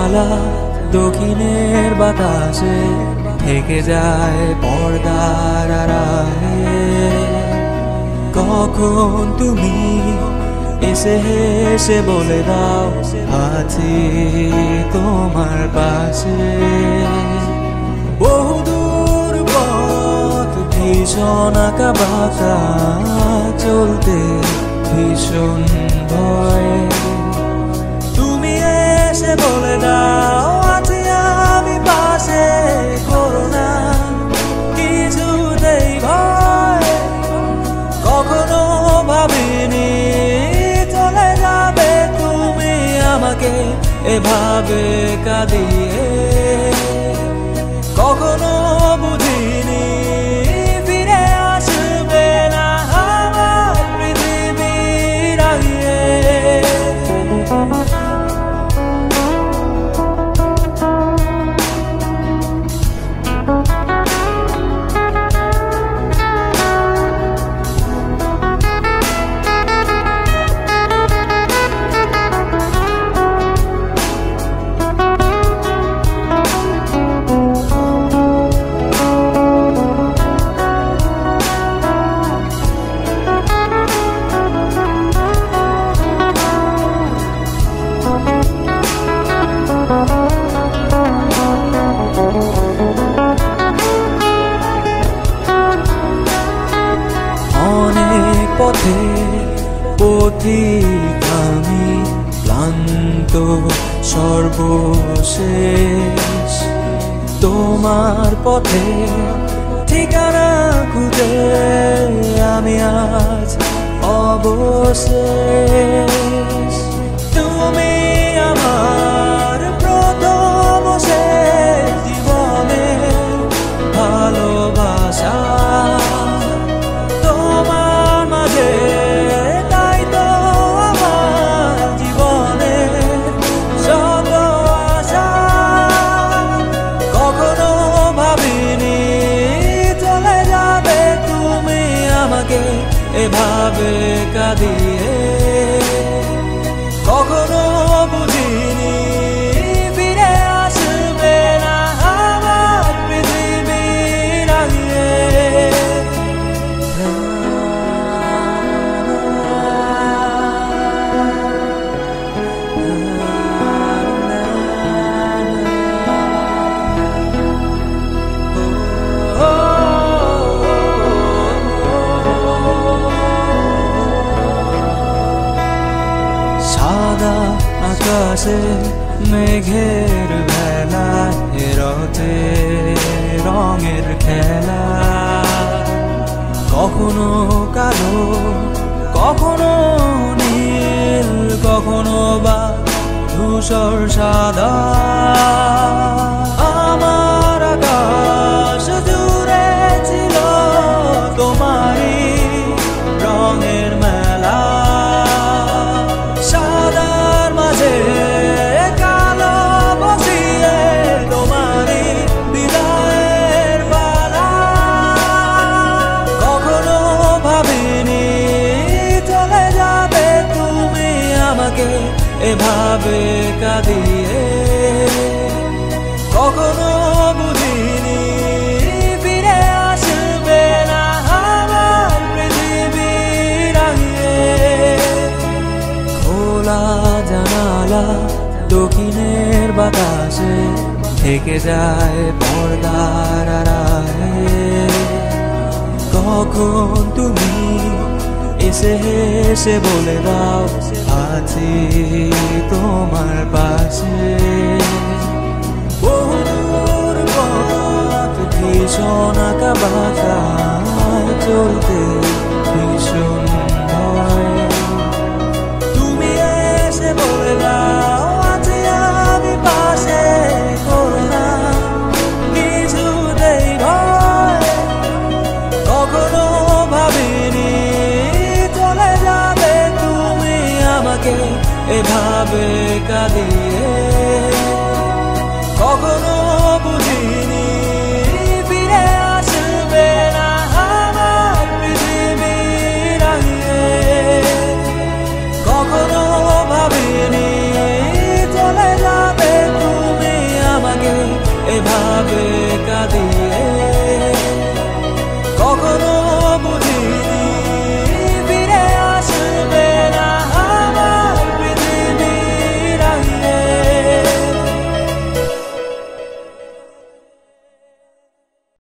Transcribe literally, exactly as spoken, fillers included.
জানালা দক্ষিণের বাতাসে থেকে যায় পর্দার আড়ালে। কখন তুমি এসে হেসে বলে দাও আছি তোমার পাশে। বহুদূর পথ ভীষণ আঁকা বাঁকা, চলতে ভীষণ ভয়। তুমি এসে বলে দাও আছি আমি পাশে, করো না কিছুতেই ভয়। কখনো ভাবিনি চলে যাবে তুমি আমাকে এভাবে কাঁদিয়ে। কখনো বুঝিনি ফিরে আসবে না আমার পৃথিবীর আগে। অনেক পথে পথিক আমি, ক্লান্ত সর্বশেষ। তোমার পথে ঠিকানা খুঁজে আমি আজ অবশেষ। তুমি আমার প্রথম শেষ জীবনের ভালোবাসা। এভাবে কাঁদিয়ে কখনো বুঝিনি ফিরে আসবে না আমার পৃথিবীর আগে। সাদা আকাশে মেঘের ভেলায় রথে রঙের খেলা। কখনো কালো কখনো নীল, কখনো বা ধূসর সাদা। আমার আকাশ জুড়ে ছিল তোমারই রঙের মেলা। সাদার মাঝে কালো বসিয়ে তোমারই বিদায়ের পালা। কখনো ভাবিনি চলে যাবে তুমি আমাকে এভাবে কাঁদিয়ে। কখনো বুঝিনি ফিরে আসবে না আমার পৃথিবীর আগে। খোলা জানালা দক্ষিণের বাতাসে থেকে যায় পর্দার আড়ালে। কখন তুমি এসে হেসে বলে দাও আছি তোমার পাশে। বহুদূর পথ ভীষণ আঁকা বাঁকা, চলতে ভীষণ ভয়। তুমি এসে বলে দাও আছি আমি পাশে, করো না কিছুতেই ভয়। কখনো ভাবিনি চলে যাবে তুমি আমাকে এভাবে কাঁদিয়ে। কখনো